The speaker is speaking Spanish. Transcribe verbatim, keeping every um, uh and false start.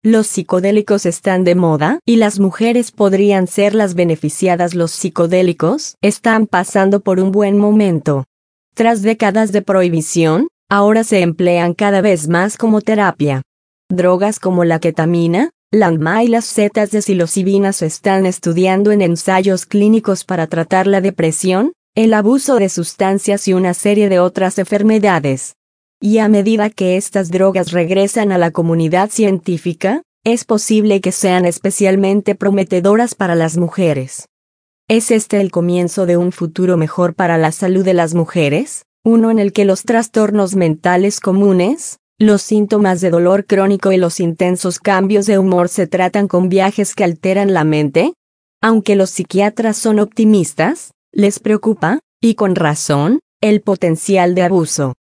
Los psicodélicos están de moda y las mujeres podrían ser las beneficiadas. Los psicodélicos están pasando por un buen momento. Tras décadas de prohibición, ahora se emplean cada vez más como terapia. Drogas como la ketamina, la M D M A y las setas de psilocibina se están estudiando en ensayos clínicos para tratar la depresión, el abuso de sustancias y una serie de otras enfermedades. Y a medida que estas drogas regresan a la comunidad científica, es posible que sean especialmente prometedoras para las mujeres. ¿Es este el comienzo de un futuro mejor para la salud de las mujeres? Uno en el que los trastornos mentales comunes, los síntomas de dolor crónico y los intensos cambios de humor se tratan con viajes que alteran la mente? Aunque los psiquiatras son optimistas, les preocupa, y con razón, el potencial de abuso.